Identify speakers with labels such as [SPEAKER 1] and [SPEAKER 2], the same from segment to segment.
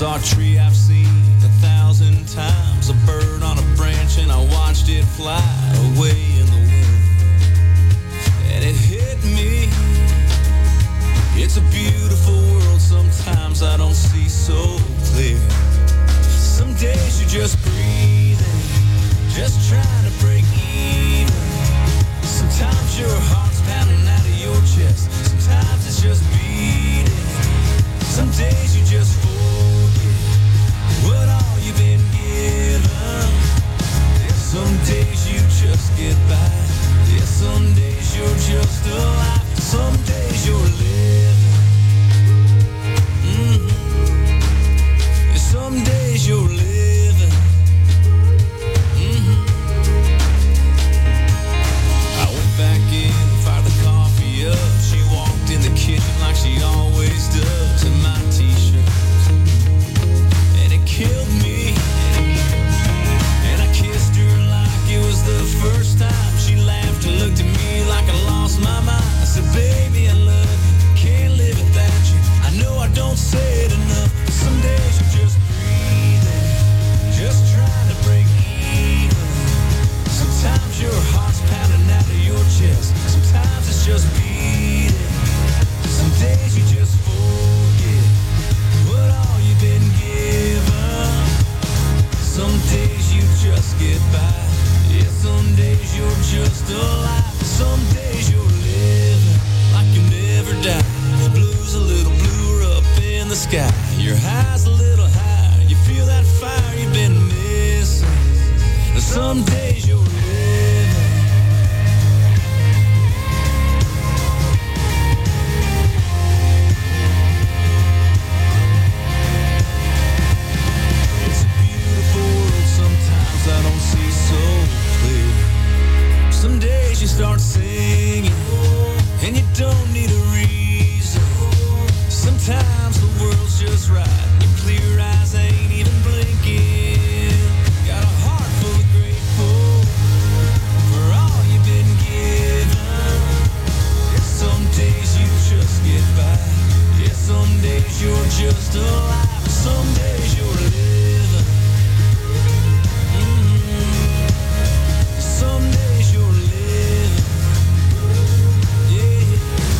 [SPEAKER 1] saw a tree I've seen 1,000 times, a bird on a branch, and I watched it fly away in the wind. And it hit me, it's a beautiful world, sometimes I don't see so clear. Some days you're just breathing, just trying to break even. Sometimes your heart's pounding out of your chest, sometimes it's just beating. Some days you just forget what all you've been given. Yeah, some days you just get by. Yeah, some days you're just alive. Some days you're living. Yeah, some days you're living. I went back in, fired the coffee up. She walked in the kitchen like she always does, in my t-shirt, and it killed me. And I kissed her like it was the first time. She laughed and looked at me like I lost my mind. I said, baby, I love you, can't live without you. I know I don't say it enough, but some days you're just breathing, just trying to break even. Sometimes your heart's pounding out of your chest, sometimes it's just beating. Some days you just forget what all you've been given. Some days you just get by. Yeah, some days you're just alive. Some days you're living like you never die. The blue's a little bluer up in the sky. Your high's a little higher. You feel that fire you've been missing. Some days you're living. I don't see so clear. Some days you start singing and you don't need a reason. Sometimes the world's just right. Your clear eyes ain't even blinking. Got a heart full of grateful for all you've been given. Yeah, some days you just get by. Yeah, some days you're just alive. Some days you're living. Some days you're living, yeah.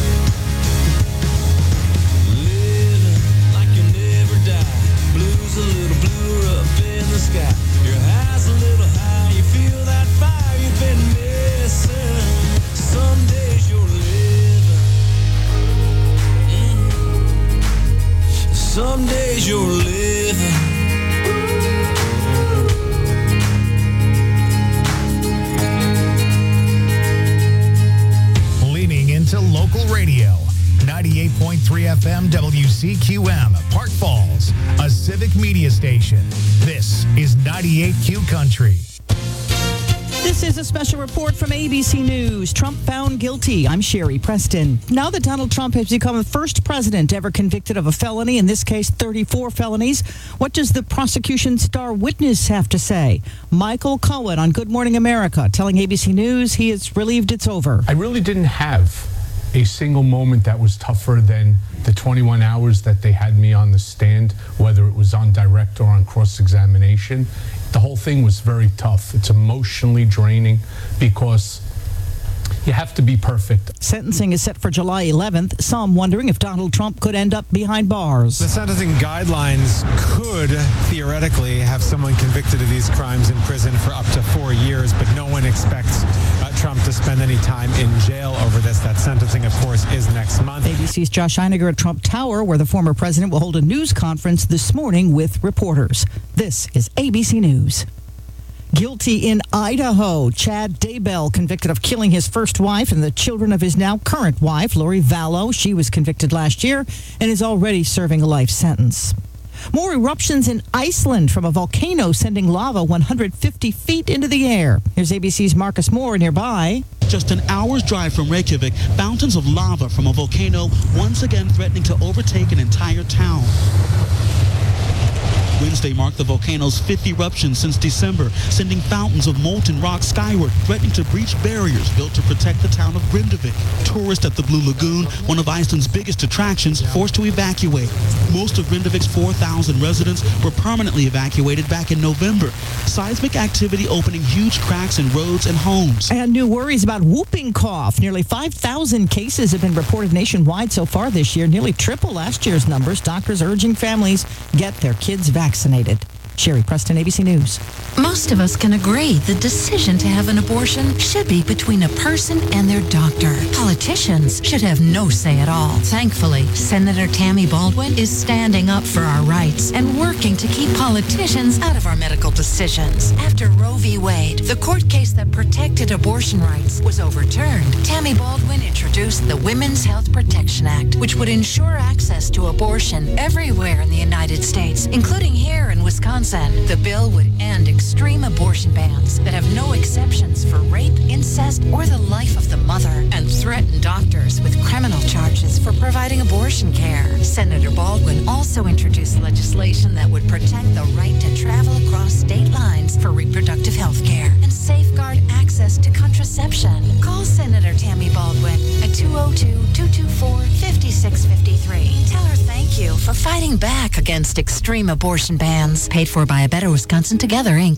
[SPEAKER 1] Living like you never die. Blue's a little bluer up in the sky. Your high's a little high. You feel that fire you've been missing. Some days you're living. Some days you're living.
[SPEAKER 2] To local radio, 98.3 FM WCQM, Park Falls, a civic media station. This is 98Q Country.
[SPEAKER 3] This is a special report from ABC News. Trump found guilty. I'm Sherry Preston. Now that Donald Trump has become the first president ever convicted of a felony, in this case 34 felonies, what does the prosecution's star witness have to say? Michael Cohen on Good Morning America telling ABC News he is relieved it's over.
[SPEAKER 4] I really didn't have a single moment that was tougher than the 21 hours that they had me on the stand, whether it was on direct or on cross-examination. The whole thing was very tough. It's emotionally draining because you have to be perfect.
[SPEAKER 3] Sentencing is set for July 11th. Some wondering if Donald Trump could end up behind bars.
[SPEAKER 5] The sentencing guidelines could theoretically have someone convicted of these crimes in prison for up to 4 years, but no one expects Trump to spend any time in jail over this. That sentencing, of course, is next month.
[SPEAKER 3] ABC's Josh Einiger at Trump Tower, where the former president will hold a news conference this morning with reporters. This is ABC News. Guilty in Idaho, Chad Daybell convicted of killing his first wife and the children of his now current wife, Lori Vallow. She was convicted last year and is already serving a life sentence. More eruptions in Iceland from a volcano sending lava 150 feet into the air. Here's ABC's Marcus Moore nearby.
[SPEAKER 6] Just an hour's drive from Reykjavik, fountains of lava from a volcano once again threatening to overtake an entire town. Wednesday marked the volcano's 5th eruption since December, sending fountains of molten rock skyward, threatening to breach barriers built to protect the town of Grindavik. Tourists at the Blue Lagoon, one of Iceland's biggest attractions, forced to evacuate. Most of Grindavik's 4,000 residents were permanently evacuated back in November. Seismic activity opening huge cracks in roads and homes.
[SPEAKER 3] And new worries about whooping cough. Nearly 5,000 cases have been reported nationwide so far this year, nearly triple last year's numbers. Doctors urging families get their kids vaccinated. Sherry Preston, ABC News.
[SPEAKER 7] Most of us can agree the decision to have an abortion should be between a person and their doctor. Politicians should have no say at all. Thankfully, Senator Tammy Baldwin is standing up for our rights and working to keep politicians out of our medical decisions. After Roe v. Wade, the court case that protected abortion rights, was overturned, Tammy Baldwin introduced the Women's Health Protection Act, which would ensure access to abortion everywhere in the United States, including here in Wisconsin. The bill would end extreme abortion bans that have no exceptions for rape, incest, or the life of the mother, and threaten doctors with criminal charges for providing abortion care. Senator Baldwin also introduced legislation that would protect the right to travel across state lines for reproductive health care and safeguard access to contraception. Call Senator Tammy Baldwin at 202-224-5653. Tell her thank you for fighting back against extreme abortion bans. Paid for by A Better Wisconsin Together, Inc.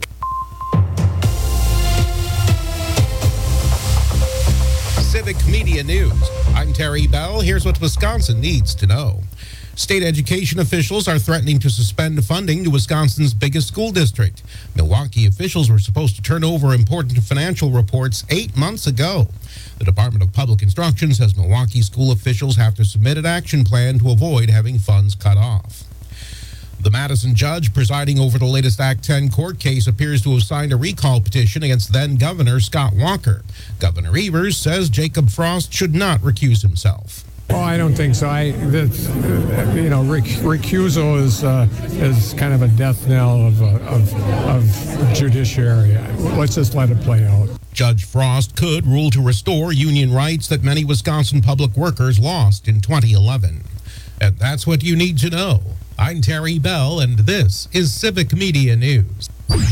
[SPEAKER 8] Civic Media News. I'm Terry Bell. Here's what Wisconsin needs to know. State education officials are threatening to suspend funding to Wisconsin's biggest school district. Milwaukee officials were supposed to turn over important financial reports 8 months ago. The Department of Public Instruction says Milwaukee school officials have to submit an action plan to avoid having funds cut off. The Madison judge presiding over the latest Act 10 court case appears to have signed a recall petition against then-Governor Scott Walker. Governor Evers says Jacob Frost should not recuse himself.
[SPEAKER 9] Oh, I don't think so. Recusal is kind of a death knell of judiciary. Let's just let it play out.
[SPEAKER 8] Judge Frost could rule to restore union rights that many Wisconsin public workers lost in 2011. And that's what you need to know. I'm Terry Bell, and this is Civic Media News.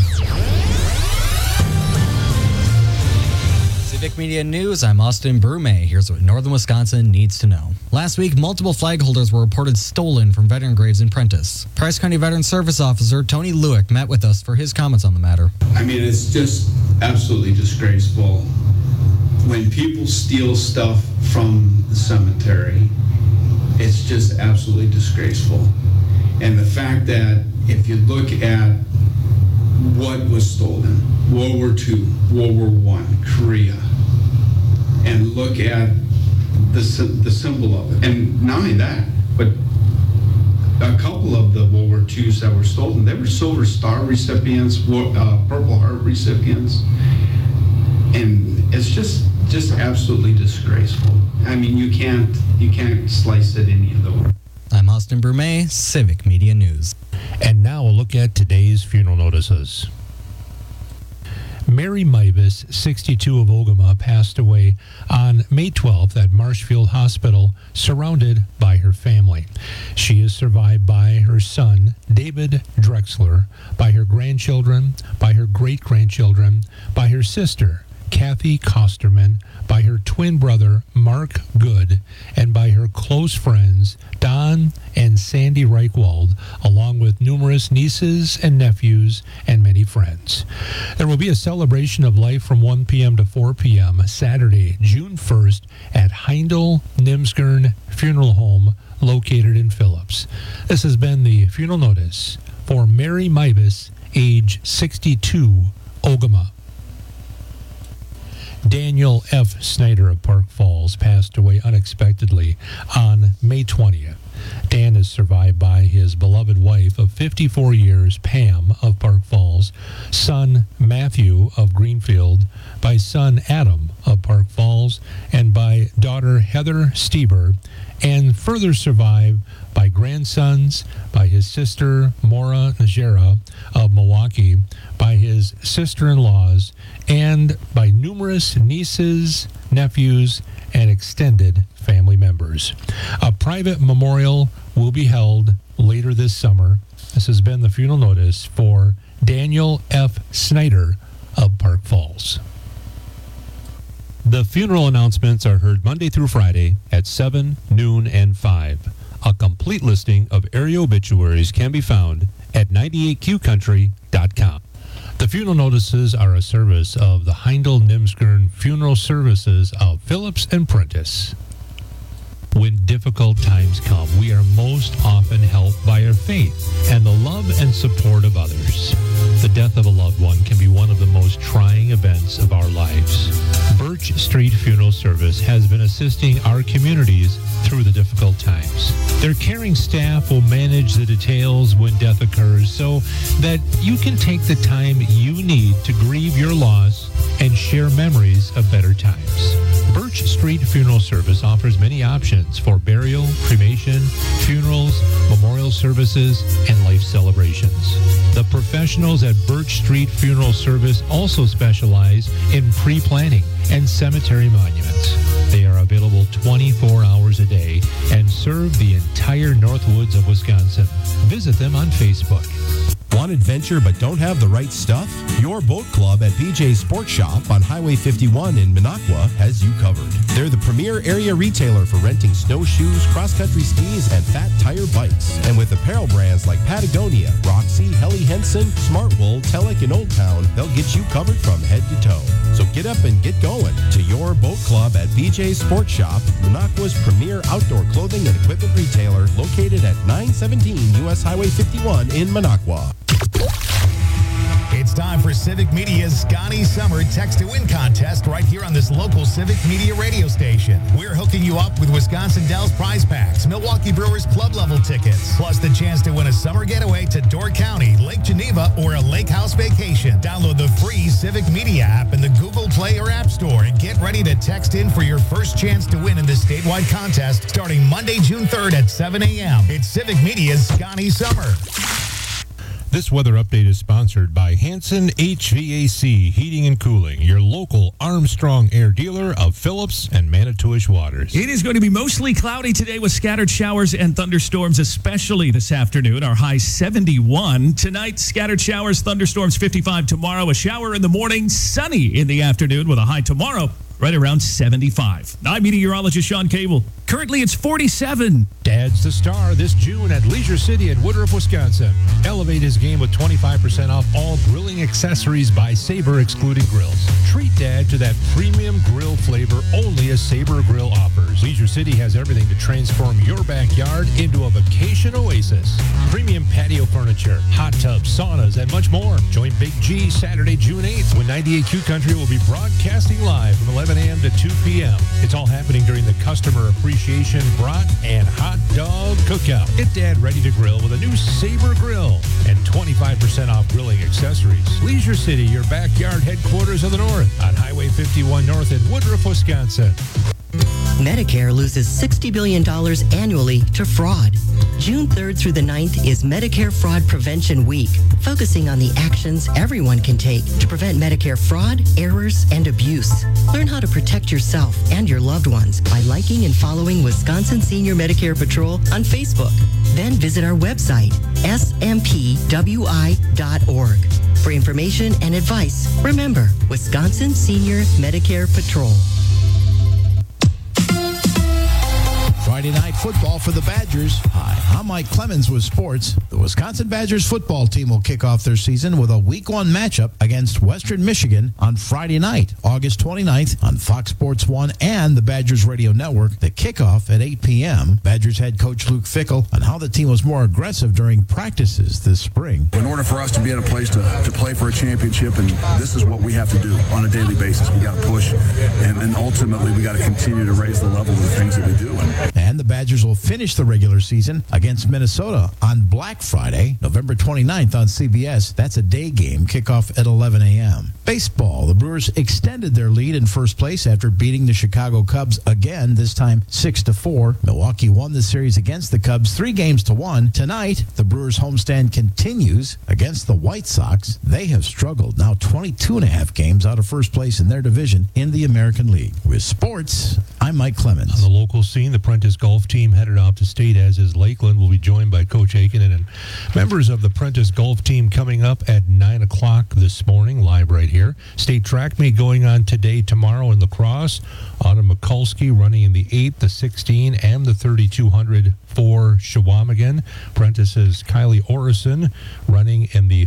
[SPEAKER 10] Civic Media News, I'm Austin Brume. Here's what Northern Wisconsin needs to know. Last week, multiple flag holders were reported stolen from veteran graves in Prentice. Price County Veteran Service Officer Tony Lewick met with us for his comments on the matter.
[SPEAKER 11] I mean, it's just absolutely disgraceful when people steal stuff from the cemetery. It's just absolutely disgraceful. And the fact that if you look at what was stolen, World War II, World War I, Korea, and look at the symbol of it. And not only that, but a couple of the World War IIs that were stolen, they were Silver Star recipients, Purple Heart recipients. And it's just absolutely disgraceful. I mean, you can't slice it any other way.
[SPEAKER 10] I'm Austin Brume, Civic Media News.
[SPEAKER 12] And now a look at today's funeral notices. Mary Mibus, 62 of Ogama, passed away on May 12th at Marshfield Hospital, surrounded by her family. She is survived by her son, David Drexler, by her grandchildren, by her great-grandchildren, by her sister, Kathy Kosterman, by her twin brother, Mark Good, and by her close friends, Don and Sandy Reichwald, along with numerous nieces and nephews and many friends. There will be a celebration of life from 1 p.m. to 4 p.m. Saturday, June 1st at Heindel Nimsgern Funeral Home, located in Phillips. This has been the funeral notice for Mary Mibus, age 62, Ogama. Daniel F. Snyder of Park Falls passed away unexpectedly on May 20th. Dan is survived by his beloved wife of 54 years, Pam of Park Falls, son Matthew of Greenfield, by son Adam of Park Falls, and by daughter Heather Stieber, and further survived by grandsons, by his sister Maura Najera of Milwaukee, by his sister-in-laws, and by numerous nieces, nephews, and extended family members. A private memorial will be held later this summer. This has been the funeral notice for Daniel F. Snyder of Park Falls. The funeral announcements are heard Monday through Friday at 7, noon, and 5. A complete listing of area obituaries can be found at 98qcountry.com. The funeral notices are a service of the Heindel Nimskern Funeral Services of Phillips and Prentice. When difficult times come, we are most often helped by our faith and the love and support of others. The death of a loved one can be one of the most trying events of our lives. Birch Street Funeral Service has been assisting our communities through the difficult times. Their caring staff will manage the details when death occurs so that you can take the time you need to grieve your loss and share memories of better times. Birch Street Funeral Service offers many options for burial, cremation, funerals, memorial services, and life celebrations. The professionals at Birch Street Funeral Service also specialize in pre-planning and cemetery monuments. They are available 24 hours a day and serve the entire Northwoods of Wisconsin. Visit them on Facebook.
[SPEAKER 13] Want adventure but don't have the right stuff? Your boat club at BJ's Sport Shop on Highway 51 in Minocqua has you covered. They're the premier area retailer for renting snowshoes, cross-country skis, and fat tire bikes. And with apparel brands like Patagonia, Roxy, Helly Hansen, Smartwool, Telek, and Old Town, they'll get you covered from head to toe. So get up and get going to your boat club at BJ's Sport Shop, Minocqua's premier outdoor clothing and equipment retailer, located at 917 U.S. Highway 51 in Minocqua.
[SPEAKER 2] It's time for Civic Media's Scotty Summer Text to Win contest right here on this local Civic Media radio station. We're hooking you up with Wisconsin Dells prize packs, Milwaukee Brewers club level tickets, plus the chance to win a summer getaway to Door County, Lake Geneva, or a lake house vacation. Download the free Civic Media app in the Google Play or App Store and get ready to text in for your first chance to win in this statewide contest starting Monday, June 3rd at 7 a.m. It's Civic Media's Scotty Summer.
[SPEAKER 12] This weather update is sponsored by Hanson HVAC Heating and Cooling, your local Armstrong Air dealer of Phillips and Manitowish Waters.
[SPEAKER 14] It is going to be mostly cloudy today with scattered showers and thunderstorms, especially this afternoon. Our high 71. Tonight, scattered showers, thunderstorms 55 tomorrow. A shower in the morning, sunny in the afternoon with a high tomorrow right around 75. I'm meteorologist Sean Cable. Currently, it's 47.
[SPEAKER 12] Dad's the star this June at Leisure City in Woodruff, Wisconsin. Elevate his game with 25% off all grilling accessories by Sabre, excluding grills. Treat Dad to that premium grill flavor only a Sabre Grill offers. Leisure City has everything to transform your backyard into a vacation oasis. Premium patio furniture, hot tubs, saunas, and much more. Join Big G Saturday, June 8th, when 98Q Country will be broadcasting live from 11 a.m. to 2 p.m. It's all happening during the Customer Appreciation Brat and Hot Dog Cookout. Get Dad ready to grill with a new Sabre Grill and 25% off grilling accessories. Leisure City, your backyard headquarters of the North on Highway 51 North in Woodruff, Wisconsin.
[SPEAKER 15] Medicare loses $60 billion annually to fraud. June 3rd through the 9th is Medicare Fraud Prevention Week, focusing on the actions everyone can take to prevent Medicare fraud, errors, and abuse. Learn how to protect yourself and your loved ones by liking and following Wisconsin Senior Medicare Patrol on Facebook. Then visit our website, smpwi.org. For information and advice, remember, Wisconsin Senior Medicare Patrol.
[SPEAKER 16] Friday night football for the Badgers. Hi, I'm Mike Clemens with sports. The Wisconsin Badgers football team will kick off their season with a Week 1 matchup against Western Michigan on Friday night, August 29th on Fox Sports 1 and the Badgers Radio Network. The kickoff at 8 p.m. Badgers head coach Luke Fickell on how the team was more aggressive during practices this spring.
[SPEAKER 17] In order for us to be at a place to play for a championship, and this is what we have to do on a daily basis. We got to push, and ultimately we got to continue to raise the level of the things that we do.
[SPEAKER 16] And And the Badgers will finish the regular season against Minnesota on Black Friday, November 29th on CBS. That's a day game, kickoff at 11 a.m. Baseball, the Brewers extended their lead in first place after beating the Chicago Cubs again, this time 6-4. Milwaukee won the series against the Cubs 3-1. Tonight, the Brewers homestand continues against the White Sox. They have struggled, now 22.5 games out of first place in their division in the American League. With sports, I'm Mike Clemens.
[SPEAKER 12] On the local scene, the Prentice golf team headed off to state, as is Lakeland. Will be joined by Coach Aiken and members of the Prentice golf team coming up at 9 o'clock this morning, live right here. State track meet going on today, tomorrow in lacrosse. Autumn Mikulski running in the 8, the 16, and the 3200 for Shawamigan. Prentice's Kylie Orison running in the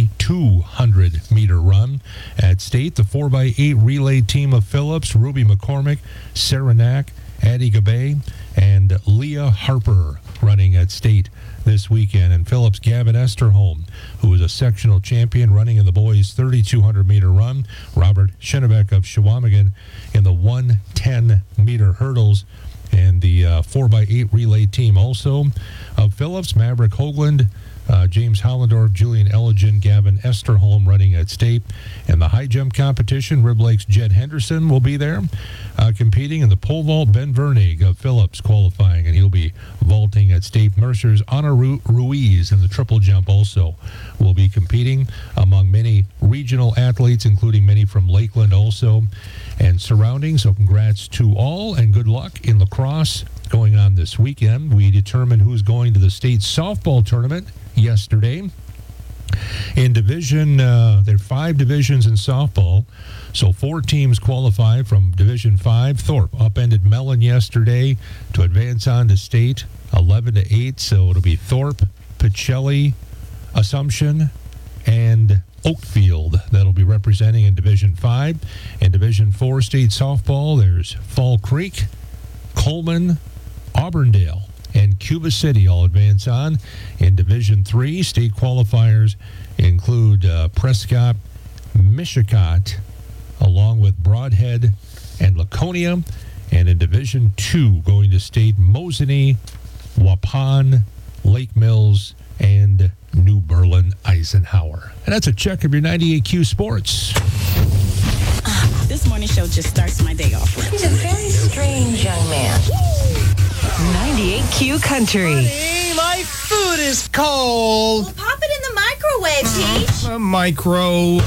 [SPEAKER 12] 3200-meter run. At state, the 4x8 relay team of Phillips, Ruby McCormick, Sarah Knack, Addie Gabay, and Leah Harper running at state this weekend. And Phillips Gavin Esterholm, who is a sectional champion, running in the boys' 3200-meter run. Robert Schennebeck of Shawamigan in the 110-meter hurdles. And the 4x8 relay team also of Phillips, Maverick Hoagland, James Hollendorf, Julian Elligan, Gavin Esterholm running at state. And the high jump competition, Rib Lake's Jed Henderson will be there competing. In the pole vault, Ben Vernig of Phillips qualifying, and he'll be vaulting at state. Mercer's Ana Ruiz in the triple jump also will be competing among many regional athletes, including many from Lakeland also and surrounding. So congrats to all and good luck in lacrosse going on this weekend. We determined who's going to the state softball tournament yesterday. In division, there are 5 divisions in softball, so 4 teams qualified from Division 5. Thorpe upended Mellon yesterday to advance on to state 11-8, so it'll be Thorpe, Pacelli, Assumption, and Oakfield that'll be representing in Division 5. In Division 4 state softball, there's Fall Creek, Coleman, Auburndale, and Cuba City all advance on. In Division 3, state qualifiers include Prescott, Mishicot, along with Broadhead and Laconia. And in Division 2, going to state, Mosinee, Waupun, Lake Mills, and New Berlin Eisenhower. And that's a check of your 98Q Sports.
[SPEAKER 18] This morning show just starts my day off.
[SPEAKER 19] He's a very strange young man. 98Q Country.
[SPEAKER 20] Honey, my food is cold.
[SPEAKER 19] Well, pop it in the microwave, Peach.
[SPEAKER 20] A micro.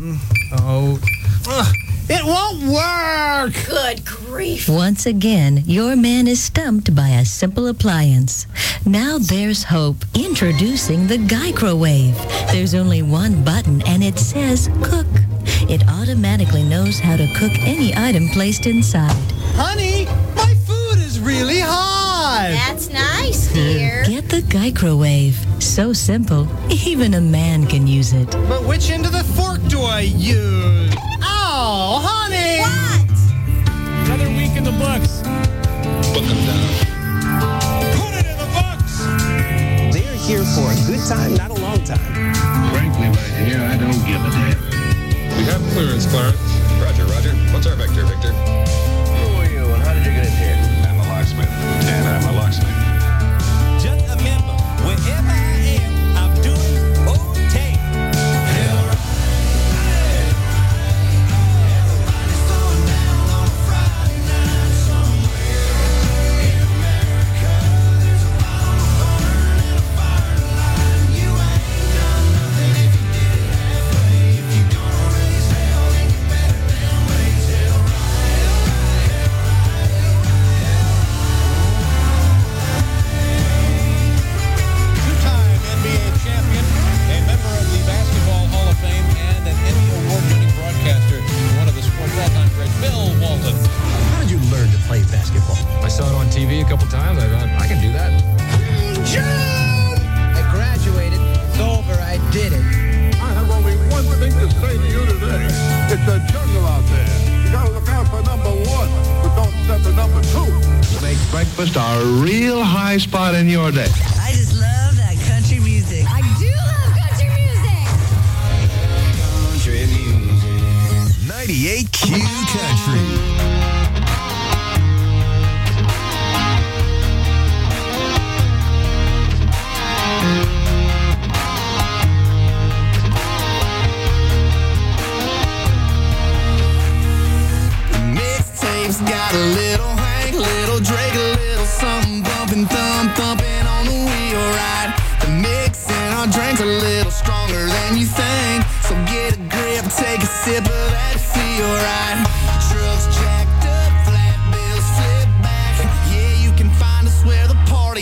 [SPEAKER 20] It won't work.
[SPEAKER 19] Good grief. Once again, your man is stumped by a simple appliance. Now there's hope. Introducing the Guycrowave. There's only one button and it says cook. It automatically knows how to cook any item placed inside.
[SPEAKER 20] Honey, my food is really hot.
[SPEAKER 19] That's nice, dear. Get the Guycrowave. So simple, even a man can use it.
[SPEAKER 20] But which end of the fork do I use? Oh, honey!
[SPEAKER 19] What?
[SPEAKER 20] Another week in the books.
[SPEAKER 21] Book them down.
[SPEAKER 20] Put it in the books!
[SPEAKER 21] They're here for a good time, not a long time.
[SPEAKER 22] Frankly, my dear, I don't give a damn.
[SPEAKER 23] We have clearance, Clarence.
[SPEAKER 22] Roger, Roger. What's our vector, Victor? Who are you and how did you get in here? I'm a locksmith. And I'm a locksmith.
[SPEAKER 1] Just remember, wherever I am, I'm doing okay. Everybody's throwing down on a Friday night somewhere in America. There's a bottle burning and a fire to light. You ain't done nothing if you did it halfway. If you don't raise hell, then you better damn raise hell
[SPEAKER 8] Two-time NBA champion, a member of the Basketball Hall of Fame, and an Emmy Award-winning broadcaster, one of the sport's all-time greats, Bill Walton.
[SPEAKER 22] How did you learn to play basketball? I saw it on TV a couple times. I thought, I can do that.
[SPEAKER 20] I graduated. It's over. I did it.
[SPEAKER 17] I have only one thing to say to you today. It's a jungle out there. You gotta look out for number 1, but don't step to number 2.
[SPEAKER 22] Make breakfast a real high spot in your day.
[SPEAKER 19] I just love that country music. I do love country music.
[SPEAKER 21] 98Q Country.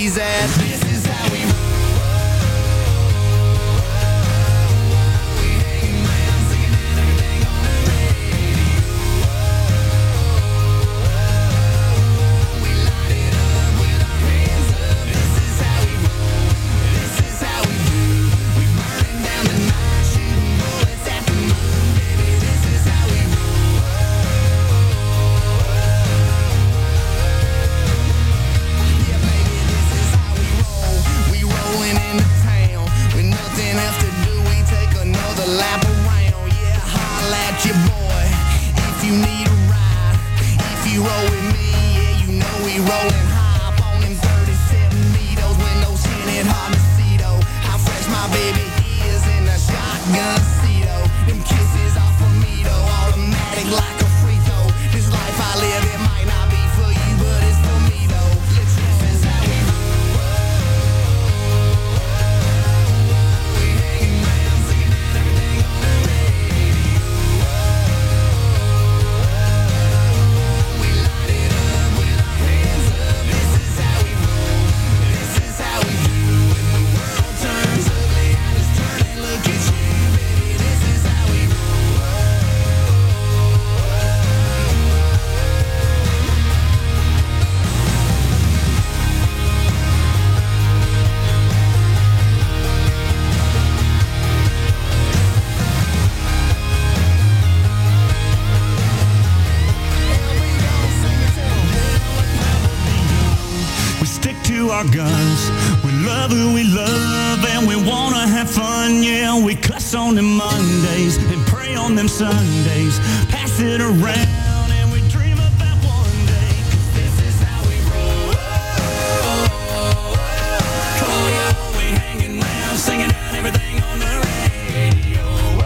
[SPEAKER 1] plays at. This is how we roll. Lap around, yeah, holla at your boy if you need a ride. If you roll with me, yeah, you know we rollin' high up on them 37 Mitos with no tinted hard to see though. How fresh my baby is in a shotgun seat though. Them kisses off of me though, automatic like a free throw. This life I live, it might not be for you, but it's for me though. This is how we roll. Our guns, we love who we love, and we wanna have fun. Yeah, we cuss on them Mondays and pray on them Sundays. Pass it around and we dream about one day. 'Cause this is how we roll. Oh, we hanging around, singing out everything on the radio.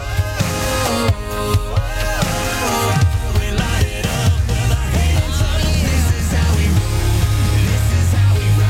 [SPEAKER 1] We light it up with our hands up. This is how we roll. This is how we ride.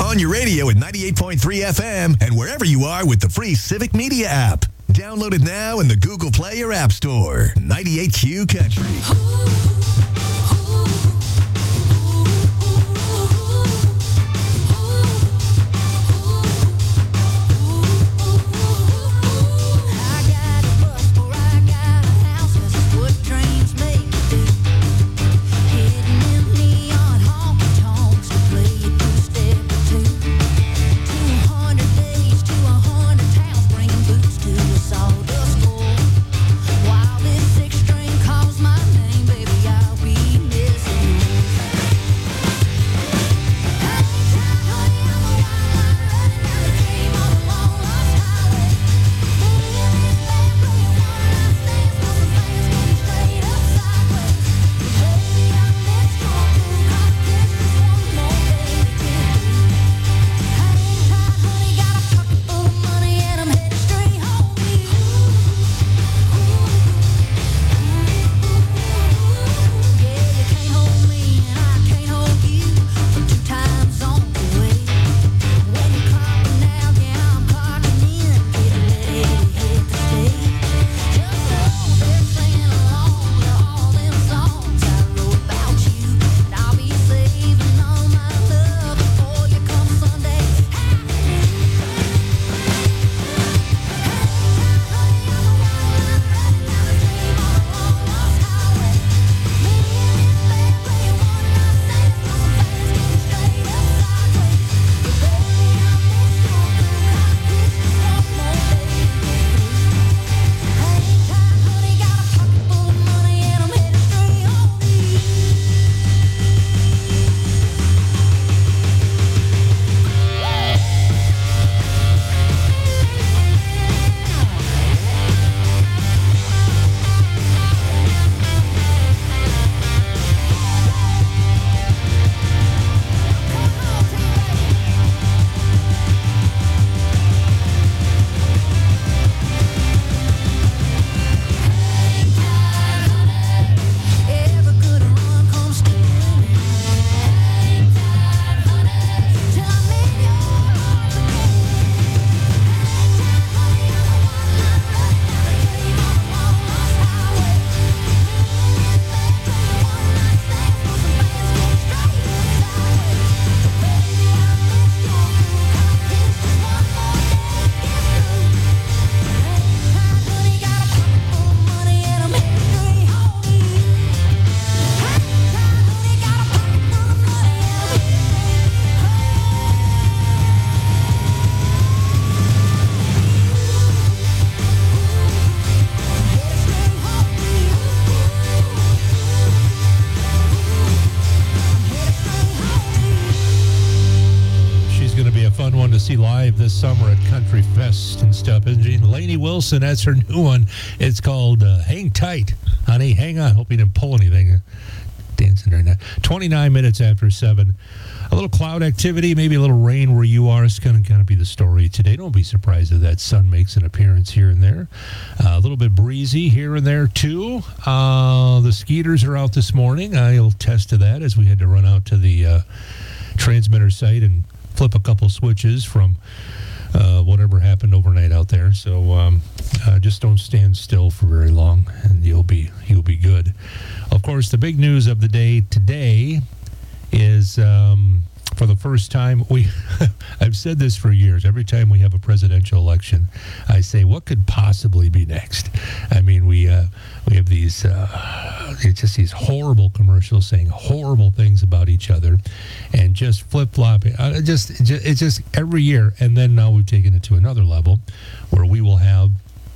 [SPEAKER 4] on your radio at 98.3 FM and wherever you are with the free Civic Media app. Download it now in the Google Play or App Store. 98Q Country.
[SPEAKER 5] While this six string calls my name, baby, I'll be
[SPEAKER 12] see live this summer at Country Fest and stuff, isn't she? Lainey Wilson, that's her new one. It's called Hang Tight, Honey. Hang on. Hope you didn't pull anything. Dancing right now. 29 minutes after 7. A little cloud activity, maybe a little rain where you are. It's going to be the story today. Don't be surprised if that sun makes an appearance here and there. A little bit breezy here and there, too. The Skeeters are out this morning. I'll test to that as we had to run out to the transmitter site and flip a couple switches from whatever happened overnight out there. So just don't stand still for very long, and you'll be good. Of course, the big news of the day today is for the first time, I've said this for years. Every time we have a presidential election, I say, what could possibly be next? I mean, we have these just these horrible commercials saying horrible things about each other, and just flip-flopping. It's just every year. And then now we've taken it to another level, where we will have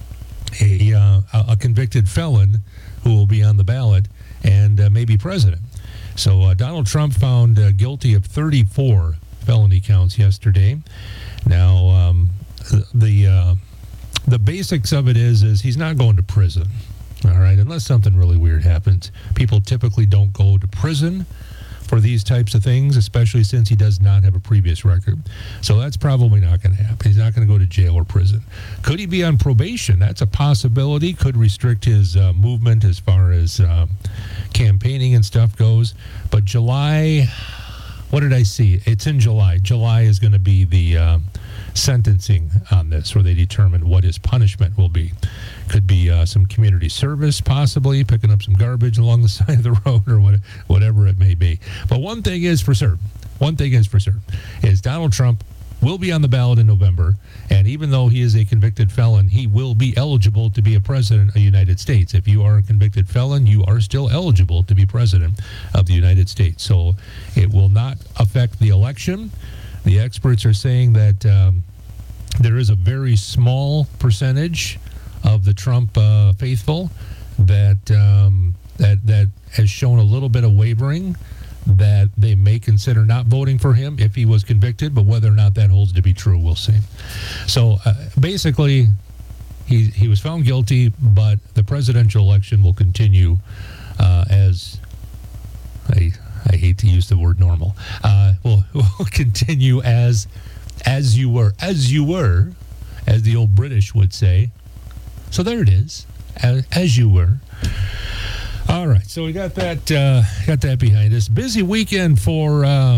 [SPEAKER 12] a convicted felon who will be on the ballot and maybe president. So Donald Trump found guilty of 34 felony counts yesterday. Now, the basics of it is he's not going to prison, all right, unless something really weird happens. People typically don't go to prison for these types of things, especially since he does not have a previous record. So that's probably not going to happen. He's not going to go to jail or prison. Could he be on probation? That's a possibility. Could restrict his movement as far as campaigning and stuff goes. But July what did I see? It's in July. July is going to be the sentencing on this, where they determine what his punishment will be. Could be some community service, possibly picking up some garbage along the side of the road, or whatever it may be. But one thing is for certain, is Donald Trump will be on the ballot in November, and even though he is a convicted felon, he will be eligible to be a president of the United States. If you are a convicted felon, you are still eligible to be president of the United States. So it will not affect the election. The experts are saying that there is a very small percentage of the Trump faithful that has shown a little bit of wavering, that they may consider not voting for him if he was convicted, but whether or not that holds to be true, we'll see. So basically, he was found guilty, but the presidential election will continue as I hate to use the word normal. Will continue as you were, as the old British would say. So there it is, as you were. All right, so we got that behind us. Busy weekend for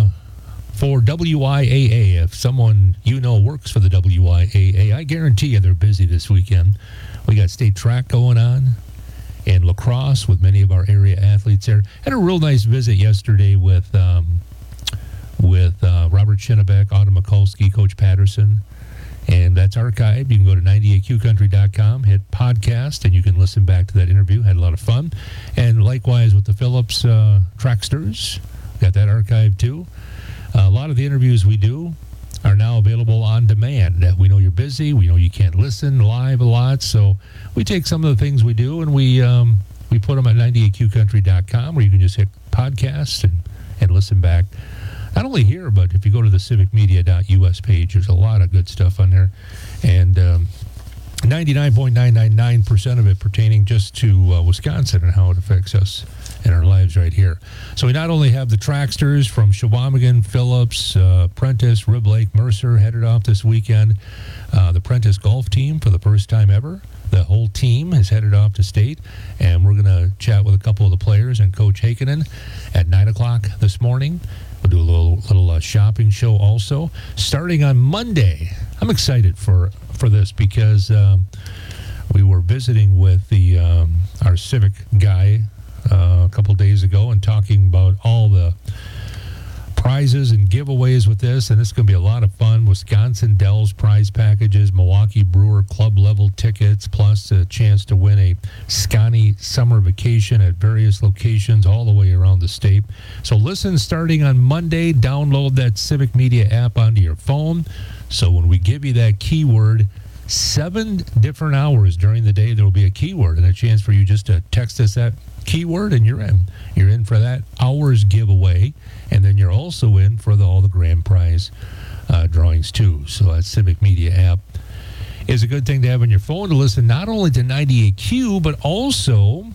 [SPEAKER 12] WIAA. If someone works for the WIAA, I guarantee you they're busy this weekend. We got state track going on and lacrosse with many of our area athletes there. Had a real nice visit yesterday with Robert Chinnebeck, Autumn Mikulski, Coach Patterson. And that's archived. You can go to 98qcountry.com, hit podcast, and you can listen back to that interview. Had a lot of fun. And likewise with the Phillips Tracksters, got that archived too. A lot of the interviews we do are now available on demand. We know you're busy. We know you can't listen live a lot. So we take some of the things we do and we put them at 98qcountry.com, where you can just hit podcast and listen back. Not only here, but if you go to the civicmedia.us page, there's a lot of good stuff on there. And 99.999% of it pertaining just to Wisconsin and how it affects us in our lives right here. So we not only have the Tracksters from Shawamigan, Phillips, Prentice, Rib Lake, Mercer headed off this weekend. The Prentice golf team for the first time ever. The whole team is headed off to state, and we're going to chat with a couple of the players and Coach Heikkinen at 9 o'clock this morning. We'll do a little shopping show also starting on Monday. I'm excited for this because we were visiting with our Civic guy a couple days ago and talking about all the prizes and giveaways with this, and it's going to be a lot of fun. Wisconsin Dells prize packages, Milwaukee Brewer club level tickets, plus a chance to win a Scotty summer vacation at various locations all the way around the state. So listen starting on Monday. Download that Civic Media app onto your phone. So when we give you that keyword, 7 different hours during the day, there will be a keyword and a chance for you just to text us that keyword, and you're in. You're in for that hour's giveaway, and then you're also in for all the grand prize drawings too. So that Civic Media app is a good thing to have on your phone to listen not only to 98Q, but also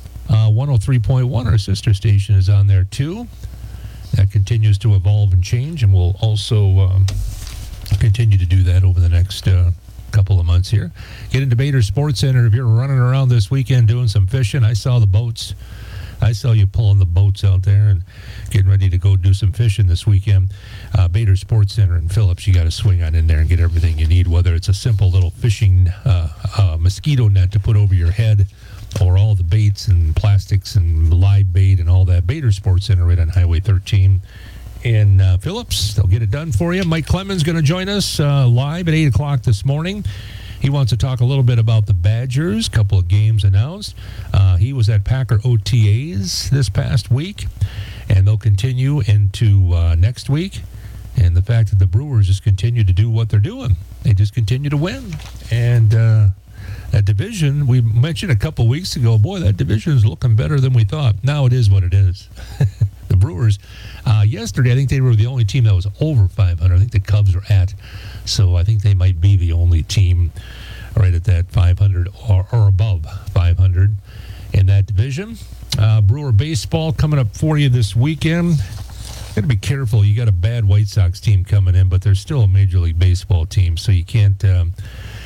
[SPEAKER 12] 103.1, our sister station, is on there too. That continues to evolve and change, and we'll also continue to do that over the next couple of months here. Get into Bader Sports Center. If you're running around this weekend doing some fishing, I saw the boats. I saw you pulling the boats out there and getting ready to go do some fishing this weekend. Bader Sports Center in Phillips, you got to swing on in there and get everything you need, whether it's a simple little fishing mosquito net to put over your head, or all the baits and plastics and live bait and all that. Bader Sports Center right on Highway 13 in Phillips. They'll get it done for you. Mike Clemens going to join us live at 8 o'clock this morning. He wants to talk a little bit about the Badgers. A couple of games announced. He was at Packer OTAs this past week, and they'll continue into next week. And the fact that the Brewers just continue to do what they're doing. They just continue to win. And that division, we mentioned a couple of weeks ago, boy, that division is looking better than we thought. Now it is what it is. The Brewers, yesterday, I think they were the only team that was over 500. I think the Cubs were at. So I think they might be the only team right at that 500 or above 500 in that division. Brewer baseball coming up for you this weekend. Got to be careful. You got a bad White Sox team coming in, but they're still a Major League Baseball team, so you can't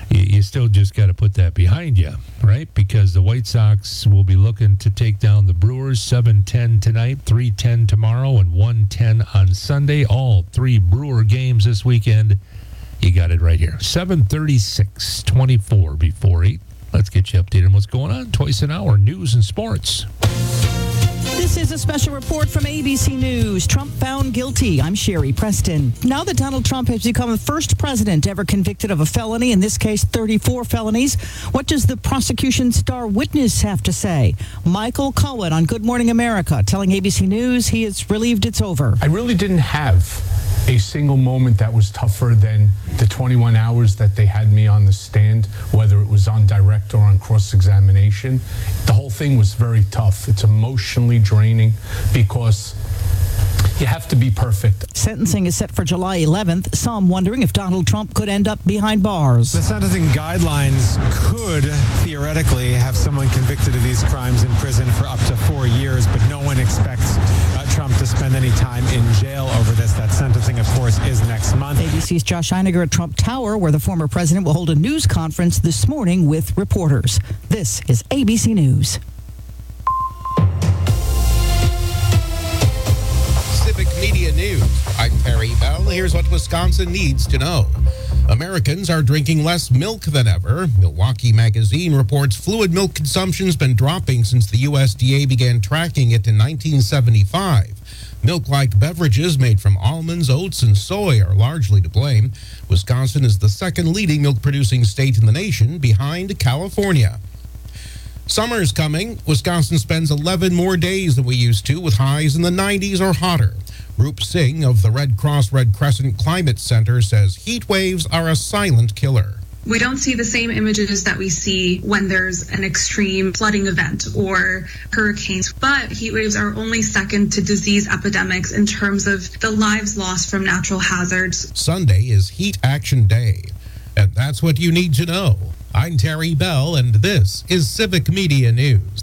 [SPEAKER 12] you still just got to put that behind you, right? Because the White Sox will be looking to take down the Brewers 7-10 tonight, 3-10 tomorrow, and 1-10 on Sunday. All three Brewer games this weekend. You got it right here. 7:36, 24 before 8. Let's get you updated on what's going on. Twice an hour, news and sports.
[SPEAKER 3] This is a special report from ABC News. Trump found guilty. I'm Sherry Preston. Now that Donald Trump has become the first president ever convicted of a felony, in this case 34 felonies, what does the prosecution's star witness have to say? Michael Cohen on Good Morning America telling ABC News he is relieved it's over.
[SPEAKER 6] I really didn't have a single moment that was tougher than the 21 hours that they had me on the stand, whether it was on direct or on cross-examination. The whole thing was very tough. It's emotionally draining because you have to be perfect.
[SPEAKER 3] Sentencing is set for July 11th. Some wondering if Donald Trump could end up behind bars.
[SPEAKER 7] The sentencing guidelines could theoretically have someone convicted of these crimes in prison for up to 4 years, but no one expects Trump to spend any time in jail over this. That sentencing, of course, is next month.
[SPEAKER 3] ABC's Josh Einiger at Trump Tower, where the former president will hold a news conference this morning with reporters. This is ABC News.
[SPEAKER 8] Civic Media News. I'm Terry Bell. Here's what Wisconsin needs to know. Americans are drinking less milk than ever. Milwaukee Magazine reports fluid milk consumption's been dropping since the USDA began tracking it in 1975. Milk-like beverages made from almonds, oats, and soy are largely to blame. Wisconsin is the second leading milk-producing state in the nation, behind California. Summer's coming. Wisconsin spends 11 more days than we used to, with highs in the 90s or hotter. Roop Singh of the Red Cross Red Crescent Climate Center says heat waves are a silent killer.
[SPEAKER 24] We don't see the same images that we see when there's an extreme flooding event or hurricanes, but heat waves are only second to disease epidemics in terms of the lives lost from natural hazards.
[SPEAKER 8] Sunday is Heat Action Day, and that's what you need to know. I'm Terry Bell, and this is Civic Media News.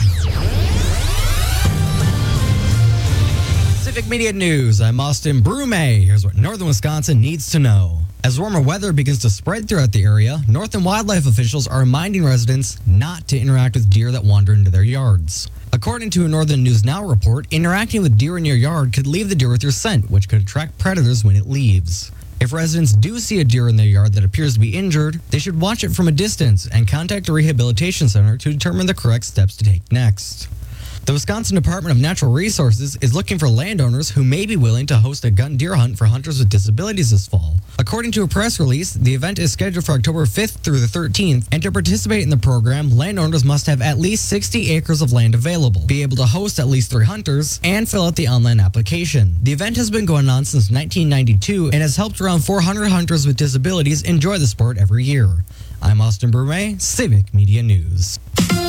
[SPEAKER 10] Civic Media News. I'm Austin Brume. Here's what Northern Wisconsin needs to know. As warmer weather begins to spread throughout the area, Northern wildlife officials are reminding residents not to interact with deer that wander into their yards. According to a Northern News Now report, interacting with deer in your yard could leave the deer with your scent, which could attract predators when it leaves. If residents do see a deer in their yard that appears to be injured, they should watch it from a distance and contact a rehabilitation center to determine the correct steps to take next. The Wisconsin Department of Natural Resources is looking for landowners who may be willing to host a gun deer hunt for hunters with disabilities this fall. According to a press release, the event is scheduled for October 5th through the 13th, and to participate in the program, landowners must have at least 60 acres of land available, be able to host at least 3 hunters, and fill out the online application. The event has been going on since 1992 and has helped around 400 hunters with disabilities enjoy the sport every year. I'm Austin Brume, Civic Media News.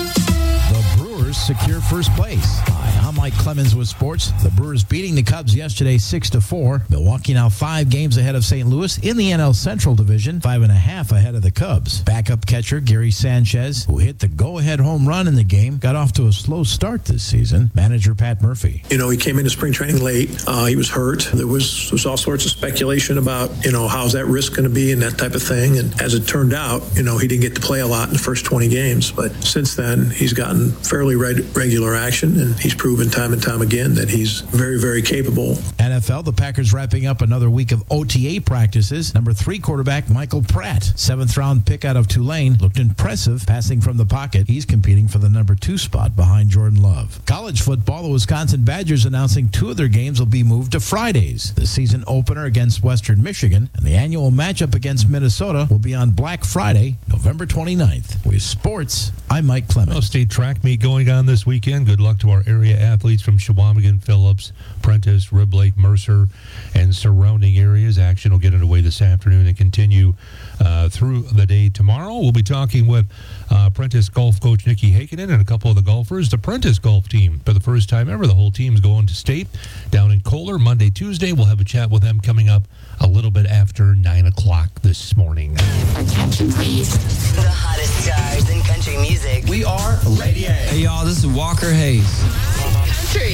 [SPEAKER 16] The Brewers secure first place. Hi, I'm Mike Clemens with sports. The Brewers beating the Cubs yesterday 6-4. Milwaukee now 5 games ahead of St. Louis in the NL Central Division, 5.5 ahead of the Cubs. Backup catcher Gary Sanchez, who hit the go-ahead home run in the game, got off to a slow start this season. Manager Pat Murphy.
[SPEAKER 25] You know, he came into spring training late. He was hurt. There was all sorts of speculation about, how's that risk going to be and that type of thing. And as it turned out, he didn't get to play a lot in the first 20 games. But since then, he's gotten fairly regular action, and he's proven time and time again that he's very, very capable.
[SPEAKER 16] NFL, the Packers wrapping up another week of OTA practices. Number 3 quarterback Michael Pratt, 7th-round pick out of Tulane, looked impressive passing from the pocket. He's competing for the number 2 spot behind Jordan Love. College football, the Wisconsin Badgers announcing 2 of their games will be moved to Fridays. The season opener against Western Michigan and the annual matchup against Minnesota will be on Black Friday, November 29th. With sports, I'm Mike Clemens.
[SPEAKER 12] State track meet going on this weekend. Good luck to our area athletes from Shawamigan, Phillips, Prentice, Rib Lake, Mercer, and surrounding areas. Action will get underway this afternoon and continue through the day tomorrow. We'll be talking with Prentice golf coach Nikki Hakinen and a couple of the golfers. The Prentice golf team, for the first time ever, the whole team's going to state down in Kohler Monday, Tuesday. We'll have a chat with them coming up a little bit after 9 o'clock this morning.
[SPEAKER 26] Attention, please. The hottest stars in country music.
[SPEAKER 27] We are Lady A. Hey, y'all, this is Walker Hayes.
[SPEAKER 26] Country.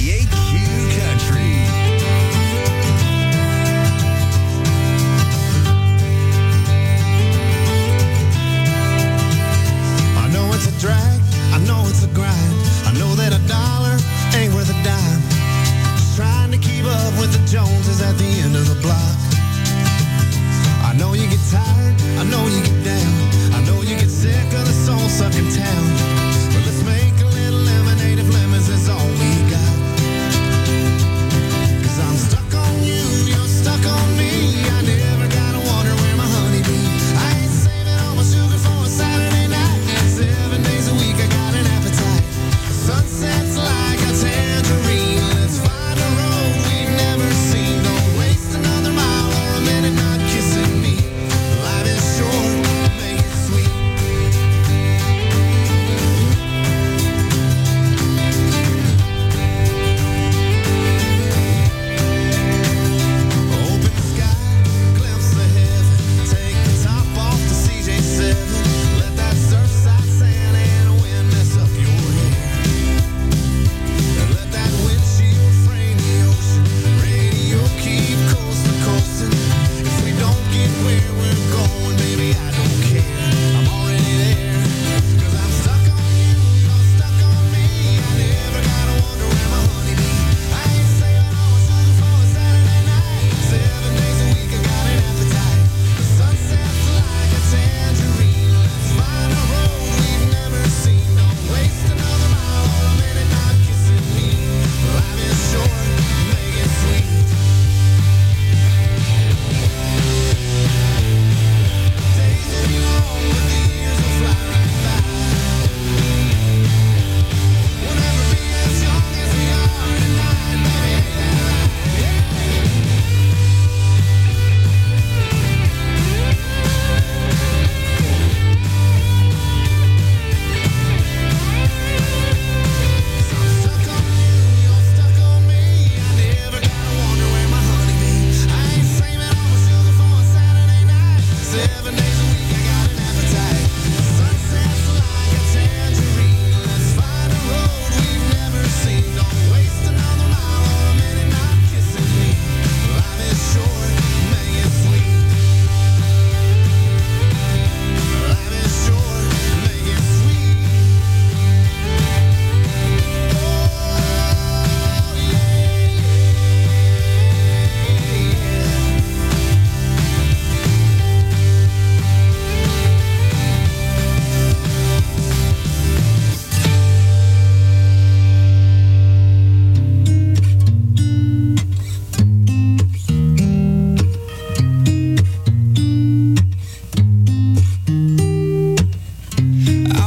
[SPEAKER 4] 98Q Country.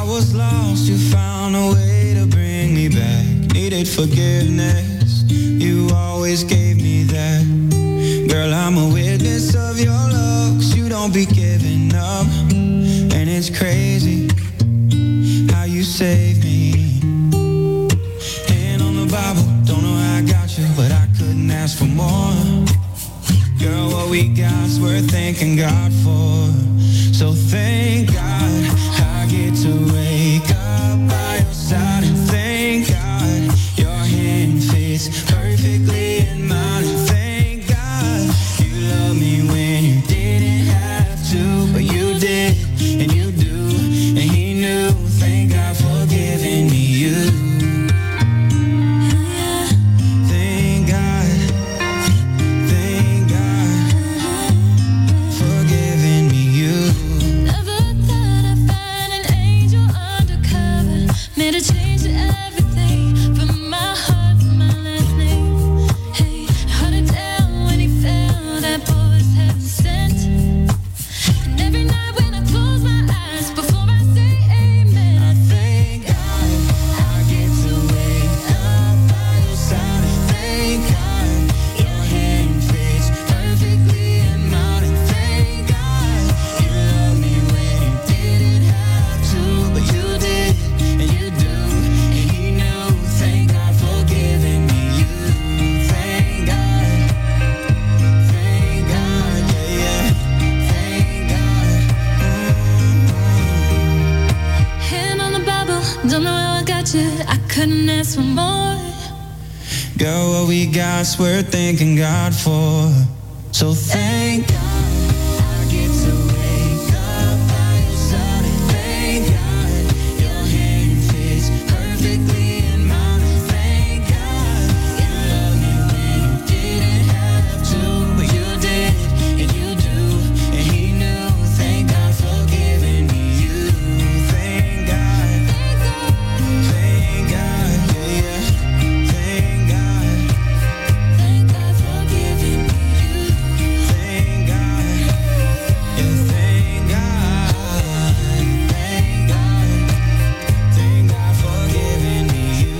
[SPEAKER 2] was lost, you found a way to bring me back. Needed forgiveness, you always gave me that. Girl, I'm a witness of your love, 'cause you don't be giving up. And it's crazy how you saved me. Hand on the Bible, don't know how I got you, but I couldn't ask for more. Girl, what we got's worth thanking God for. So thank God I get to wake up by your side. And thank God your hand fits perfectly in mine. And thank God you love me when you didn't have to, but you did, and you do, and he knew. Thank God for giving me you. Thank God for giving me you.
[SPEAKER 5] Never thought I'd find an angel undercover. Made a change to everything from my heart to my last name. Hey, hard to tell when he fell, that boy was heaven sent. And every night when I close my eyes, before I say amen, I thank God I get to wake up by your side. And thank God your hand fits perfectly in mine. And thank God you love me when you didn't have to, but you did, and you do, and he knew. Thank God for giving me you. Thank God, yeah, yeah. Thank God. Hand on the Bible, don't know how I got you. I couldn't ask for more.
[SPEAKER 2] Girl, what we got's worth thanking God for. So thank God I get to wake up by your side. And thank God your hand fits perfectly in mine. And thank God you love me when you didn't have to, but you did, and you do, and he knew. Thank God for giving me you. Thank God, yeah, yeah. Thank God for giving me you. Thank God, yeah, thank God for giving me you.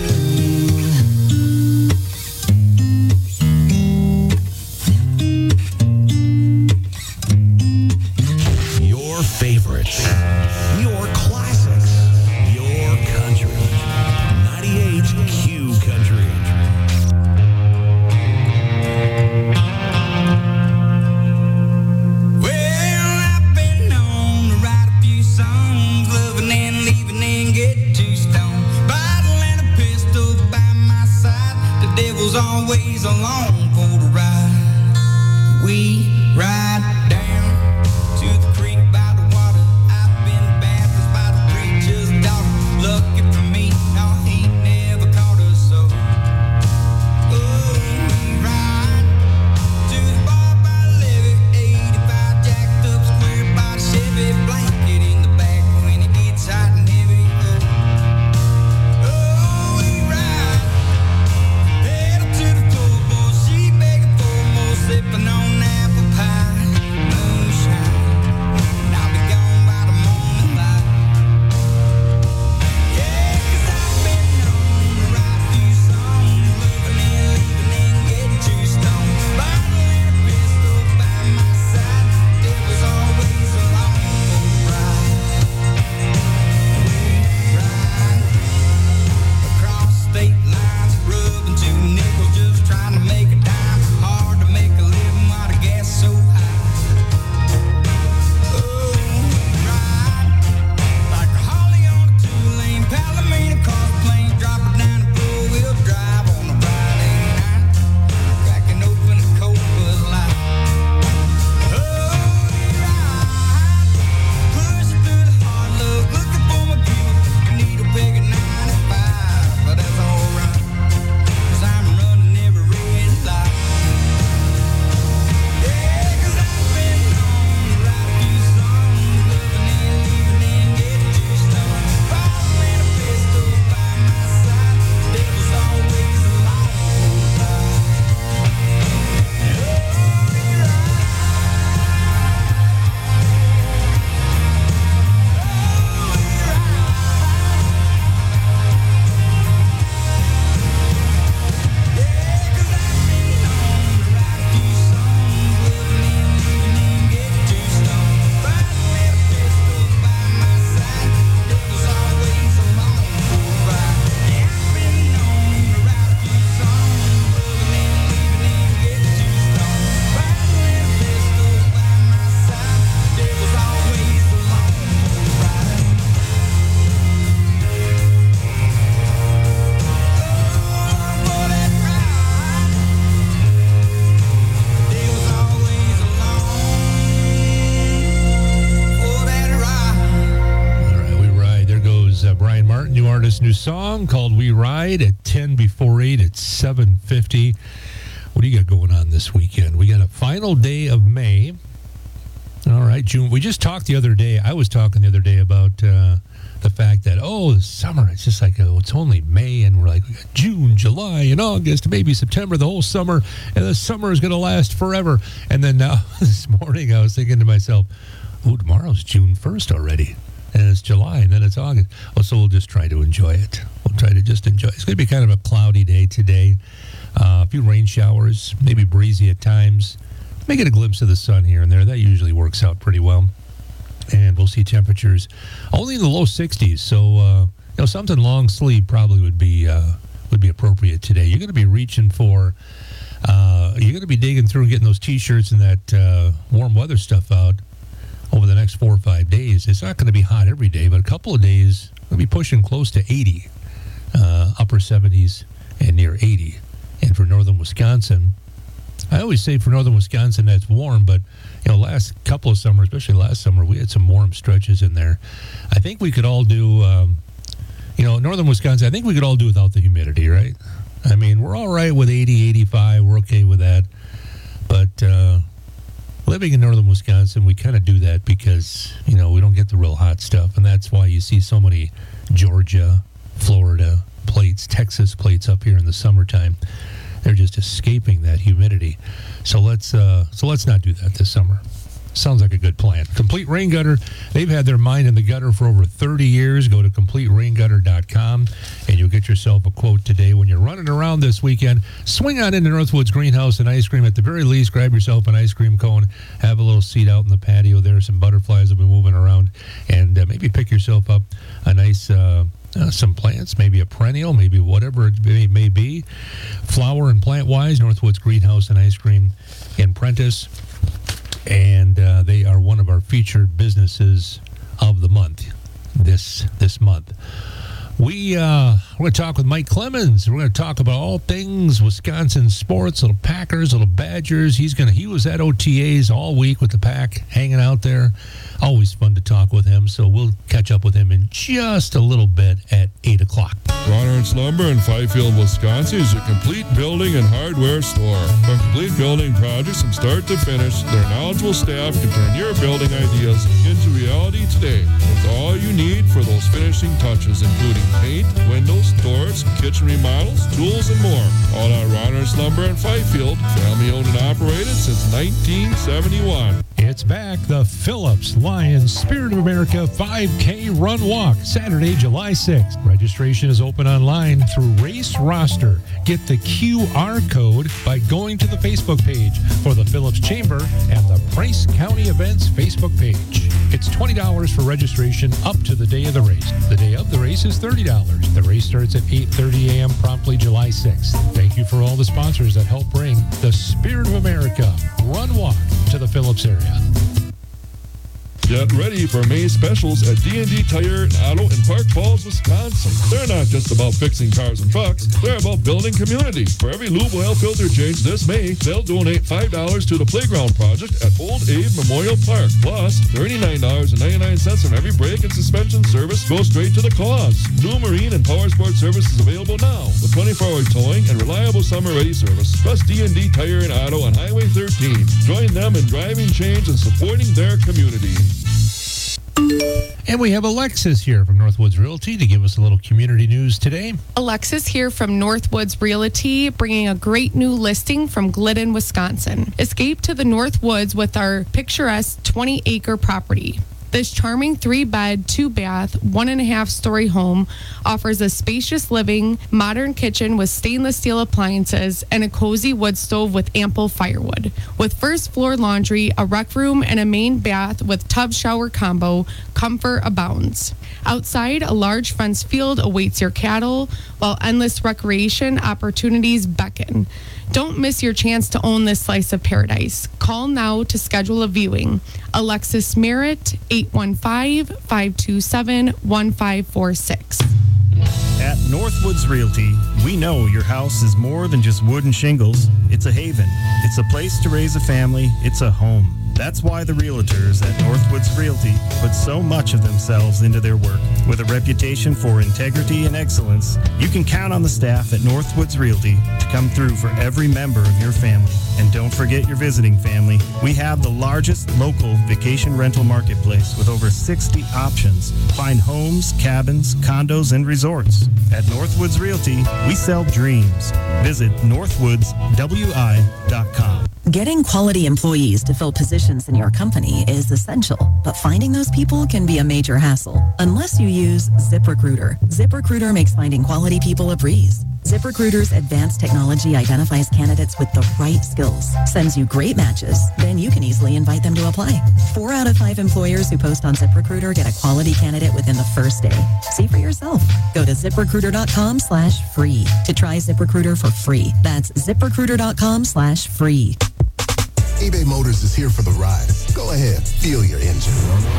[SPEAKER 4] Your favorites, your classics, your country. 98 Q Country.
[SPEAKER 2] Well, I've been known to write a few songs, loving and leaving and get too stoned. Bottle and a pistol by my side, the devil's always along for the ride. We ride down to the creek by the water. I've been baptized by the preacher's daughter. Lucky for me, no, he never caught us so. Oh, we ride to the bar by the levee, 85 jacked up square body Chevy, blanket in the back when it gets hot and heavy. Oh, we ride, pedal to the floor, boy, she begging for more, sipping on apple
[SPEAKER 12] Brian Martin, new artist, new song called We Ride at 10 before 8 at 7:50. What do you got going on this weekend? We got a final day of May. All right, June. We just talked the other day. I was talking the other day about the fact that, the summer, it's just like, it's only May, and we're like, we got June, July, and August, maybe September, the whole summer, and the summer is going to last forever. And then now, this morning, I was thinking to myself, tomorrow's June 1st already, and it's July, and then it's August. So we'll just try to enjoy it. We'll try to just enjoy it. It's going to be kind of a cloudy day today. A few rain showers, maybe breezy at times. May get a glimpse of the sun here and there. That usually works out pretty well. And we'll see temperatures only in the low 60s. So, something long sleeve probably would be appropriate today. You're going to be reaching for, you're going to be digging through and getting those T-shirts and that warm weather stuff out over the next 4 or 5 days. It's not going to be hot every day, but a couple of days we'll be pushing close to 80, upper 70s and near 80. And for northern Wisconsin, I always say for northern Wisconsin that's warm, but last couple of summers, especially last summer, we had some warm stretches in there. I think we could all do, northern Wisconsin, I think we could all do without the humidity, right? I mean, we're all right with 80, 85. We're okay with that. But living in northern Wisconsin, we kind of do that because, we don't get the real hot stuff. And that's why you see so many Georgia, Florida plates, Texas plates up here in the summertime. They're just escaping that humidity. So let's not do that this summer. Sounds like a good plan. Complete Rain Gutter. They've had their mind in the gutter for over 30 years. Go to CompleteRainGutter.com and you'll get yourself a quote today. When you're running around this weekend, swing on into Northwoods Greenhouse and Ice Cream. At the very least, grab yourself an ice cream cone. Have a little seat out in the patio there. Some butterflies will be moving around. And maybe pick yourself up a nice... some plants, maybe a perennial, maybe whatever it may be. Flower and plant-wise, Northwoods Greenhouse and Ice Cream in Prentice. And they are one of our featured businesses of the month, this month. We're going to talk with Mike Clemens. We're going to talk about all things Wisconsin sports, little Packers, little Badgers. He was at OTAs all week with the Pack, hanging out there. Always fun to talk with him, so we'll catch up with him in just a little bit at 8 o'clock.
[SPEAKER 9] Ron Ernst Lumber in Fifield, Wisconsin is a complete building and hardware store. For complete building projects from start to finish, their knowledgeable staff can turn your building ideas into reality today with all you need for those finishing touches, including paint, windows, doors, kitchen remodels, tools, and more. All at Ron Ernst Lumber in Fifield, family owned and operated since 1971.
[SPEAKER 12] It's back, the Phillips Lions Spirit of America 5K Run Walk, Saturday, July 6th. Registration is open online through Race Roster. Get the QR code by going to the Facebook page for the Phillips Chamber and the Price County Events Facebook page. It's $20 for registration up to the day of the race. The day of the race is $30. The race starts at 8:30 a.m. promptly July 6th. Thank you for all the sponsors that help bring the Spirit of America Run Walk to the Phillips area.
[SPEAKER 9] Get ready for May specials at D&D Tire and Auto in Park Falls, Wisconsin. They're not just about fixing cars and trucks. They're about building community. For every lube oil filter change this May, they'll donate $5 to the Playground Project at Old Abe Memorial Park. Plus, $39.99 from every brake and suspension service goes straight to the cause. New marine and power sport services available now with 24-hour towing and reliable summer-ready service. Plus D&D Tire and Auto on Highway 13. Join them in driving change and supporting their community.
[SPEAKER 12] And we have Alexis here from Northwoods Realty to give us a little community news today.
[SPEAKER 11] Alexis here from Northwoods Realty, bringing a great new listing from Glidden, Wisconsin. Escape to the Northwoods with our picturesque 20-acre property. This charming 3-bed, 2-bath, 1.5-story home offers a spacious living, modern kitchen with stainless steel appliances, and a cozy wood stove with ample firewood. With first floor laundry, a rec room, and a main bath with tub shower combo, comfort abounds. Outside, a large fenced field awaits your cattle, while endless recreation opportunities beckon. Don't miss your chance to own this slice of paradise. Call now to schedule a viewing. Alexis Merritt, 815-527-1546.
[SPEAKER 13] At Northwoods Realty, we know your house is more than just wood and shingles. It's a haven. It's a place to raise a family. It's a home. That's why the realtors at Northwoods Realty put so much of themselves into their work. With a reputation for integrity and excellence, you can count on the staff at Northwoods Realty to come through for every member of your family. And don't forget your visiting family. We have the largest local vacation rental marketplace with over 60 options. Find homes, cabins, condos, and resorts. At Northwoods Realty, we sell dreams. Visit northwoodswi.com.
[SPEAKER 14] Getting quality employees to fill positions in your company is essential, but finding those people can be a major hassle unless you use ZipRecruiter. ZipRecruiter makes finding quality people a breeze. ZipRecruiter's advanced technology identifies candidates with the right skills, sends you great matches, then you can easily invite them to apply. 4 out of 5 employers who post on ZipRecruiter get a quality candidate within the first day. See for yourself. Go to ZipRecruiter.com/free to try ZipRecruiter for free. That's ZipRecruiter.com/free.
[SPEAKER 15] eBay Motors is here for the ride. Go ahead, feel your engine.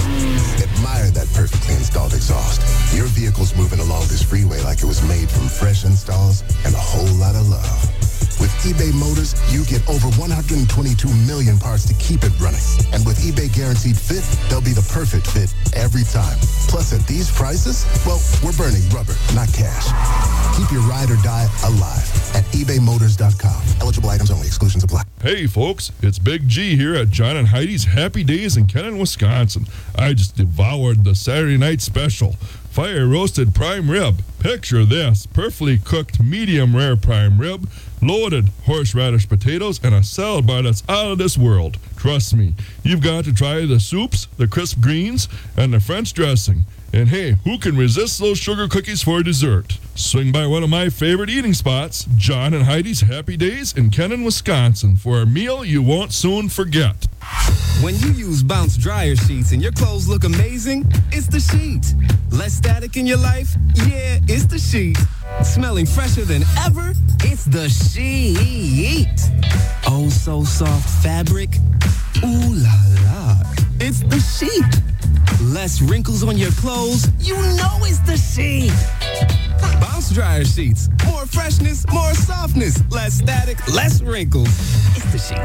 [SPEAKER 15] Admire that perfectly installed exhaust. Your vehicle's moving along this freeway like it was made from fresh installs and a whole lot of love. With eBay Motors, you get over 122 million parts to keep it running. And with eBay Guaranteed Fit, they'll be the perfect fit every time. Plus, at these prices, well, we're burning rubber, not cash. Keep your ride or die alive at ebaymotors.com. Eligible items only. Exclusions apply.
[SPEAKER 9] Hey, folks, it's Big G here at John and Heidi's Happy Days in Kennon, Wisconsin. I just devoured the Saturday night special. Fire roasted prime rib. Picture this, perfectly cooked medium rare prime rib, loaded horseradish potatoes, and a salad bar that's out of this world. Trust me, you've got to try the soups, the crisp greens, and the French dressing. And hey, who can resist those sugar cookies for dessert? Swing by one of my favorite eating spots, John and Heidi's Happy Days in Kennon, Wisconsin, for a meal you won't soon forget.
[SPEAKER 17] When you use Bounce dryer sheets and your clothes look amazing, it's the sheet. Less static in your life? Yeah, it's the sheet. Smelling fresher than ever? It's the sheet. Oh, so soft fabric? Ooh la la. It's the sheet. Less wrinkles on your clothes? You know it's the sheet. Bounce dryer sheets. More freshness, more softness. Less static, less wrinkles. It's the sheet.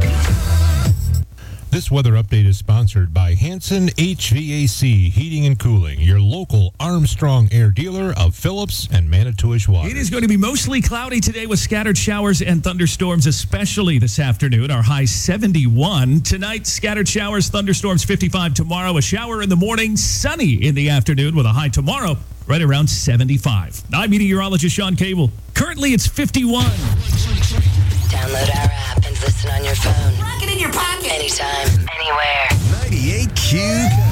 [SPEAKER 12] This weather update is sponsored by Hanson HVAC Heating and Cooling, your local Armstrong Air dealer of Phillips and Manitowish Water.
[SPEAKER 18] It is going to be mostly cloudy today with scattered showers and thunderstorms, especially this afternoon. Our high 71. Tonight, scattered showers, thunderstorms 55. Tomorrow, a shower in the morning, sunny in the afternoon with a high tomorrow right around 75. I'm meteorologist Sean Cable. Currently, it's 51.
[SPEAKER 26] Download our app and listen on your phone.
[SPEAKER 20] Rock it in your pocket.
[SPEAKER 26] Anytime, anywhere.
[SPEAKER 4] 98Q.